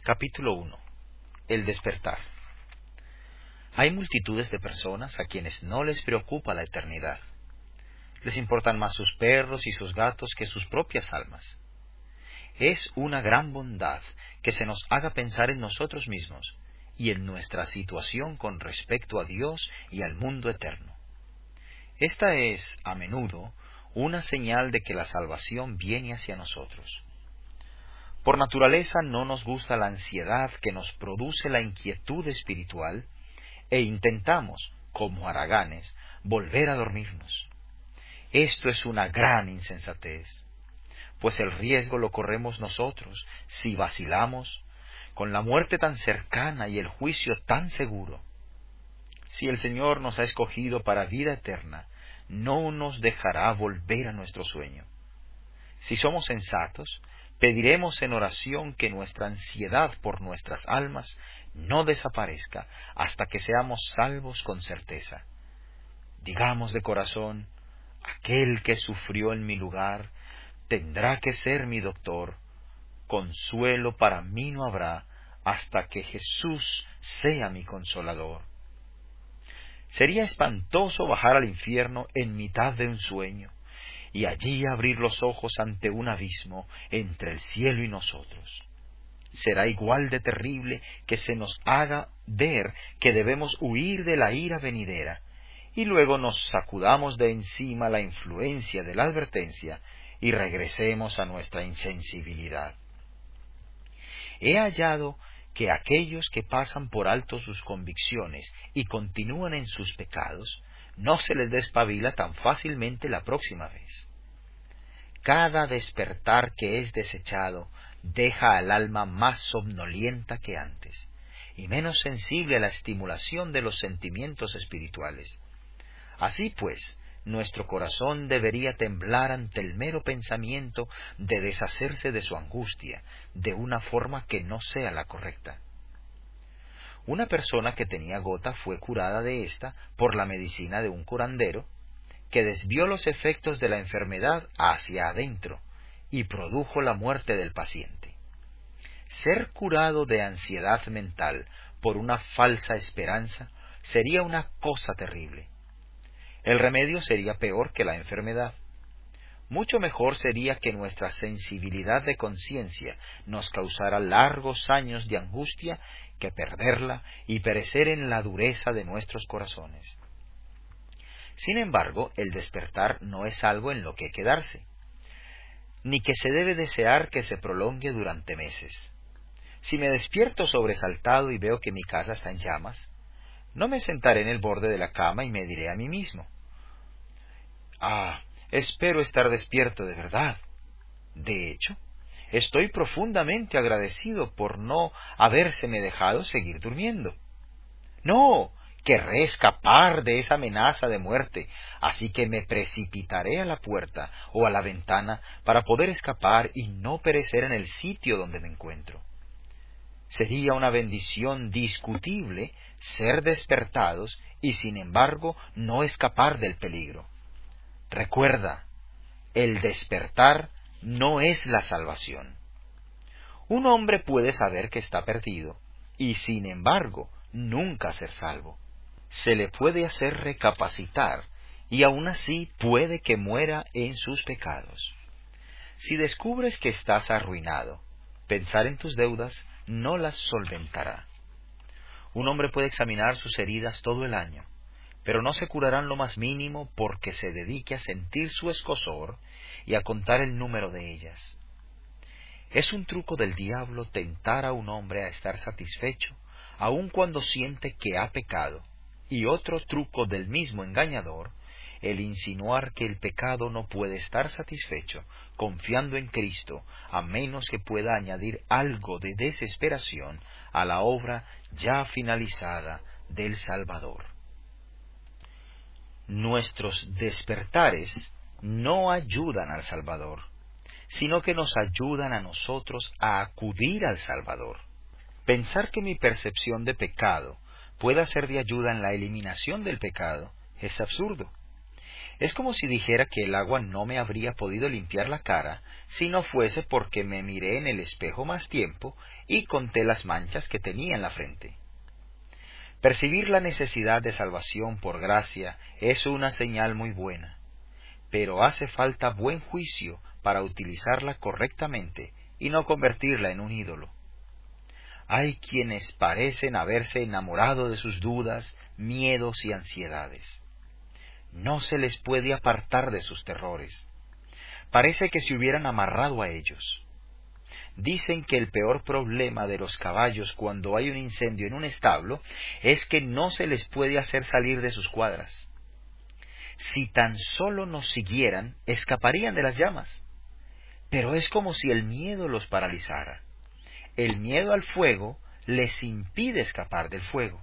Capítulo 1. El despertar. Hay multitudes de personas a quienes no les preocupa la eternidad. Les importan más sus perros y sus gatos que sus propias almas. Es una gran bondad que se nos haga pensar en nosotros mismos y en nuestra situación con respecto a Dios y al mundo eterno. Esta es, a menudo, una señal de que la salvación viene hacia nosotros. Por naturaleza no nos gusta la ansiedad que nos produce la inquietud espiritual e intentamos, como haraganes, volver a dormirnos. Esto es una gran insensatez, pues el riesgo lo corremos nosotros si vacilamos, con la muerte tan cercana y el juicio tan seguro. Si el Señor nos ha escogido para vida eterna, no nos dejará volver a nuestro sueño. Si somos sensatos, pediremos en oración que nuestra ansiedad por nuestras almas no desaparezca hasta que seamos salvos con certeza. Digamos de corazón: aquel que sufrió en mi lugar tendrá que ser mi doctor. Consuelo para mí no habrá hasta que Jesús sea mi consolador. Sería espantoso bajar al infierno en mitad de un sueño y allí abrir los ojos ante un abismo entre el cielo y nosotros. Será igual de terrible que se nos haga ver que debemos huir de la ira venidera y luego nos sacudamos de encima la influencia de la advertencia y regresemos a nuestra insensibilidad. He hallado que aquellos que pasan por alto sus convicciones y continúan en sus pecados, no se les despabila tan fácilmente la próxima vez. Cada despertar que es desechado deja al alma más somnolienta que antes, y menos sensible a la estimulación de los sentimientos espirituales. Así pues, nuestro corazón debería temblar ante el mero pensamiento de deshacerse de su angustia, de una forma que no sea la correcta. Una persona que tenía gota fue curada de ésta por la medicina de un curandero, que desvió los efectos de la enfermedad hacia adentro y produjo la muerte del paciente. Ser curado de ansiedad mental por una falsa esperanza sería una cosa terrible. El remedio sería peor que la enfermedad. Mucho mejor sería que nuestra sensibilidad de conciencia nos causara largos años de angustia que perderla y perecer en la dureza de nuestros corazones. Sin embargo, el despertar no es algo en lo que quedarse, ni que se debe desear que se prolongue durante meses. Si me despierto sobresaltado y veo que mi casa está en llamas, no me sentaré en el borde de la cama y me diré a mí mismo: espero estar despierto de verdad. De hecho, estoy profundamente agradecido por no habérseme dejado seguir durmiendo. No, querré escapar de esa amenaza de muerte, así que me precipitaré a la puerta o a la ventana para poder escapar y no perecer en el sitio donde me encuentro. Sería una bendición discutible ser despertados y sin embargo no escapar del peligro. Recuerda, el despertar no es la salvación. Un hombre puede saber que está perdido y sin embargo nunca ser salvo. Se le puede hacer recapacitar y aún así puede que muera en sus pecados. Si descubres que estás arruinado, pensar en tus deudas no las solventará. Un hombre puede examinar sus heridas todo el año, pero no se curarán lo más mínimo porque se dedique a sentir su escozor y a contar el número de ellas. Es un truco del diablo tentar a un hombre a estar satisfecho, aun cuando siente que ha pecado, y otro truco del mismo engañador, el insinuar que el pecado no puede estar satisfecho confiando en Cristo, a menos que pueda añadir algo de desesperación a la obra ya finalizada del Salvador. Nuestros despertares no ayudan al Salvador, sino que nos ayudan a nosotros a acudir al Salvador. Pensar que mi percepción de pecado pueda ser de ayuda en la eliminación del pecado es absurdo. Es como si dijera que el agua no me habría podido limpiar la cara si no fuese porque me miré en el espejo más tiempo y conté las manchas que tenía en la frente. Percibir la necesidad de salvación por gracia es una señal muy buena, pero hace falta buen juicio para utilizarla correctamente y no convertirla en un ídolo. Hay quienes parecen haberse enamorado de sus dudas, miedos y ansiedades. No se les puede apartar de sus terrores. Parece que se hubieran amarrado a ellos. Dicen que el peor problema de los caballos cuando hay un incendio en un establo es que no se les puede hacer salir de sus cuadras. Si tan solo nos siguieran, escaparían de las llamas. Pero es como si el miedo los paralizara. El miedo al fuego les impide escapar del fuego.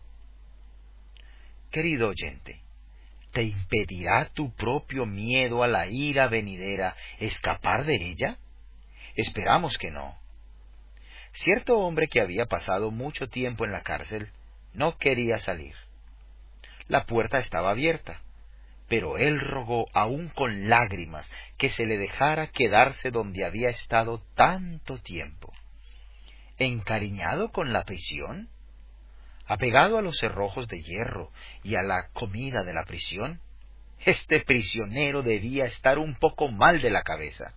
Querido oyente, ¿te impedirá tu propio miedo a la ira venidera escapar de ella? Esperamos que no. Cierto hombre que había pasado mucho tiempo en la cárcel no quería salir. La puerta estaba abierta, pero él rogó aún con lágrimas que se le dejara quedarse donde había estado tanto tiempo. ¿Encariñado con la prisión? ¿Apegado a los cerrojos de hierro y a la comida de la prisión? Este prisionero debía estar un poco mal de la cabeza.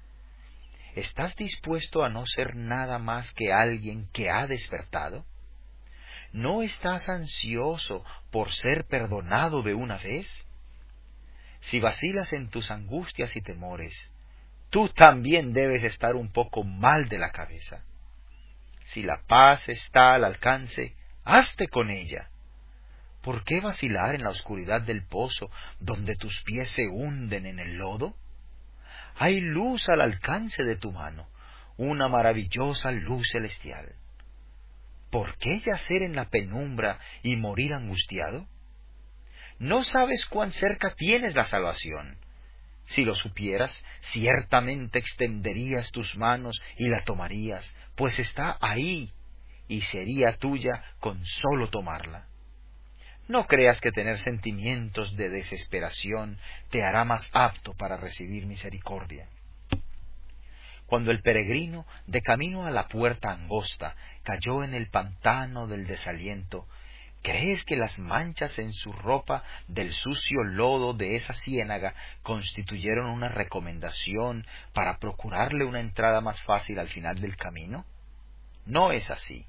¿Estás dispuesto a no ser nada más que alguien que ha despertado? ¿No estás ansioso por ser perdonado de una vez? Si vacilas en tus angustias y temores, tú también debes estar un poco mal de la cabeza. Si la paz está al alcance, hazte con ella. ¿Por qué vacilar en la oscuridad del pozo donde tus pies se hunden en el lodo? Hay luz al alcance de tu mano, una maravillosa luz celestial. ¿Por qué yacer en la penumbra y morir angustiado? ¿No sabes cuán cerca tienes la salvación? Si lo supieras, ciertamente extenderías tus manos y la tomarías, pues está ahí, y sería tuya con solo tomarla. No creas que tener sentimientos de desesperación te hará más apto para recibir misericordia. Cuando el peregrino, de camino a la puerta angosta, cayó en el pantano del desaliento, ¿crees que las manchas en su ropa del sucio lodo de esa ciénaga constituyeron una recomendación para procurarle una entrada más fácil al final del camino? No es así.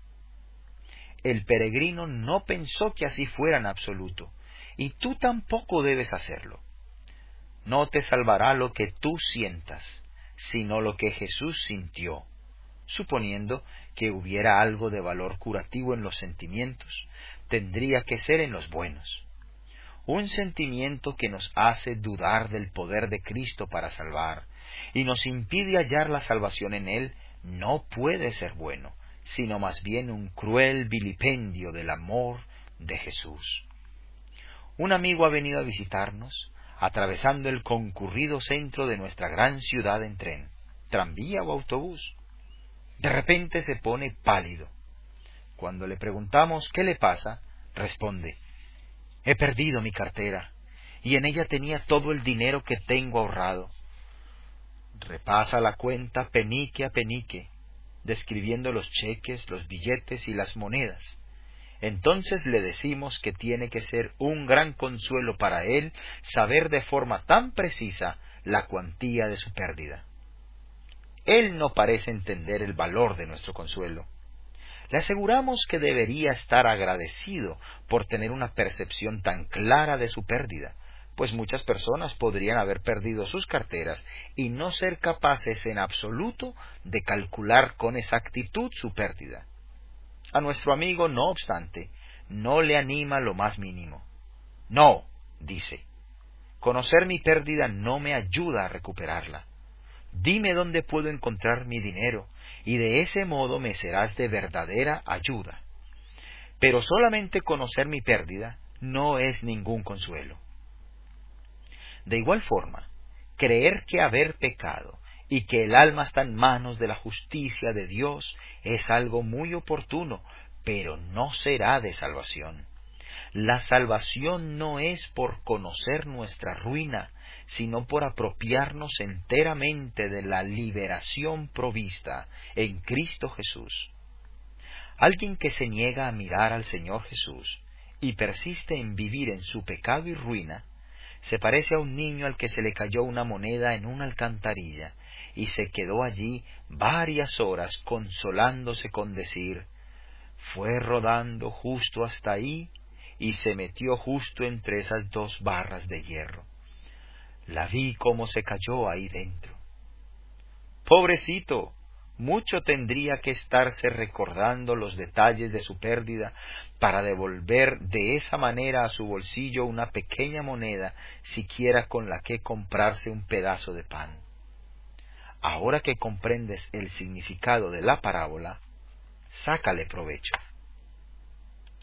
El peregrino no pensó que así fuera en absoluto, y tú tampoco debes hacerlo. No te salvará lo que tú sientas, sino lo que Jesús sintió, suponiendo que hubiera algo de valor curativo en los sentimientos, tendría que ser en los buenos. Un sentimiento que nos hace dudar del poder de Cristo para salvar, y nos impide hallar la salvación en Él, no puede ser bueno, sino más bien un cruel vilipendio del amor de Jesús. Un amigo ha venido a visitarnos, atravesando el concurrido centro de nuestra gran ciudad en tren, tranvía o autobús. De repente se pone pálido. Cuando le preguntamos qué le pasa, responde: he perdido mi cartera, y en ella tenía todo el dinero que tengo ahorrado. Repasa la cuenta penique a penique, describiendo los cheques, los billetes y las monedas. Entonces le decimos que tiene que ser un gran consuelo para él saber de forma tan precisa la cuantía de su pérdida. Él no parece entender el valor de nuestro consuelo. Le aseguramos que debería estar agradecido por tener una percepción tan clara de su pérdida, pues muchas personas podrían haber perdido sus carteras y no ser capaces en absoluto de calcular con exactitud su pérdida. A nuestro amigo, no obstante, no le anima lo más mínimo. No, dice, conocer mi pérdida no me ayuda a recuperarla. Dime dónde puedo encontrar mi dinero, y de ese modo me serás de verdadera ayuda. Pero solamente conocer mi pérdida no es ningún consuelo. De igual forma, creer que haber pecado y que el alma está en manos de la justicia de Dios es algo muy oportuno, pero no será de salvación. La salvación no es por conocer nuestra ruina, sino por apropiarnos enteramente de la liberación provista en Cristo Jesús. Alguien que se niega a mirar al Señor Jesús y persiste en vivir en su pecado y ruina, se parece a un niño al que se le cayó una moneda en una alcantarilla y se quedó allí varias horas consolándose con decir: fue rodando justo hasta ahí y se metió justo entre esas dos barras de hierro. La vi cómo se cayó ahí dentro. Pobrecito, mucho tendría que estarse recordando los detalles de su pérdida para devolver de esa manera a su bolsillo una pequeña moneda, siquiera con la que comprarse un pedazo de pan. Ahora que comprendes el significado de la parábola, sácale provecho.